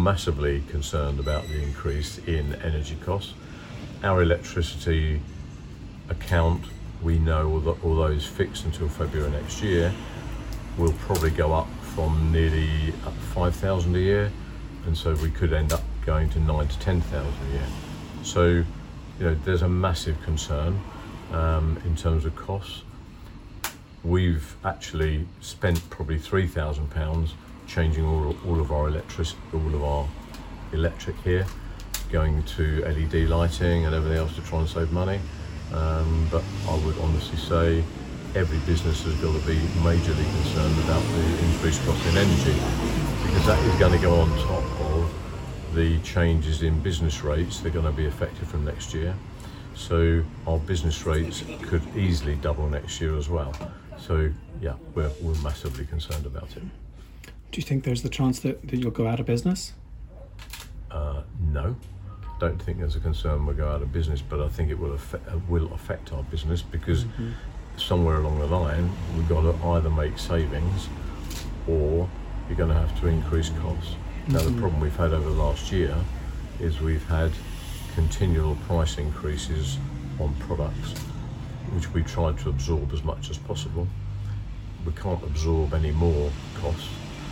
massively concerned about the increase in energy costs. Our electricity account, we know, although it's fixed until February next year, will probably go up from nearly 5,000 a year, and so we could end up going to 9,000 to 10,000 a year. So, there's a massive concern in terms of costs. We've actually spent probably £3,000 changing all of our electric here, going to LED lighting and everything else to try and save money. But I would honestly say every business has got to be majorly concerned about the increased cost in energy, because that is going to go on top of the changes in business rates. They're going to be effective from next year. So our business rates could easily double next year as well. So yeah, we're massively concerned about it. Do you think there's the chance that you'll go out of business? No, don't think there's a concern we'll go out of business, but I think it will affect our business, because somewhere along the line we've got to either make savings or you're going to have to increase costs. Now the problem we've had over the last year is we've had continual price increases on products, which we tried to absorb as much as possible. We can't absorb any more costs.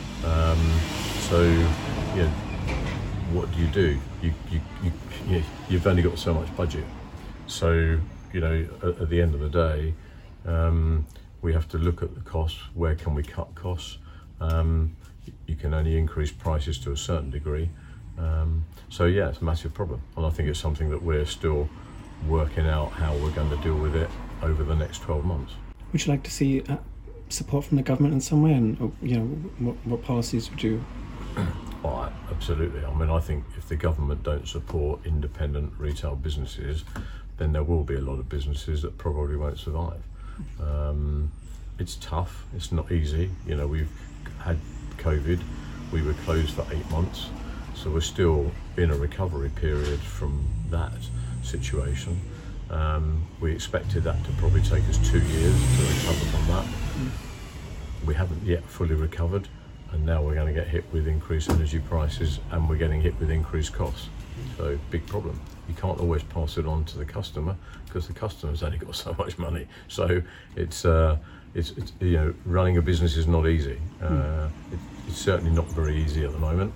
What do? You've only got so much budget. So, at the end of the day, we have to look at the costs. Where can we cut costs? You can only increase prices to a certain degree. So yeah, it's a massive problem, and I think it's something that we're still working out how we're going to deal with it over the next 12 months. Would you like to see support from the government in some way, and what policies would you? Oh, absolutely. I mean, I think if the government don't support independent retail businesses, then there will be a lot of businesses that probably won't survive. It's tough. It's not easy. We've had COVID. We were closed for 8 months. So we're still in a recovery period from that situation. We expected that to probably take us 2 years to recover from that. We haven't yet fully recovered, and now we're going to get hit with increased energy prices, and we're getting hit with increased costs. So big problem. You can't always pass it on to the customer, because the customer's only got so much money. So it's running a business is not easy. It's certainly not very easy at the moment.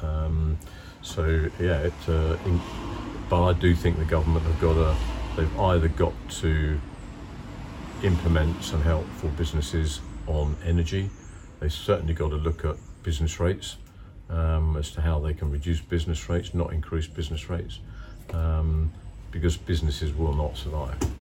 But I do think the government they've either got to implement some help for businesses on energy. They've certainly got to look at business rates as to how they can reduce business rates, not increase business rates, because businesses will not survive.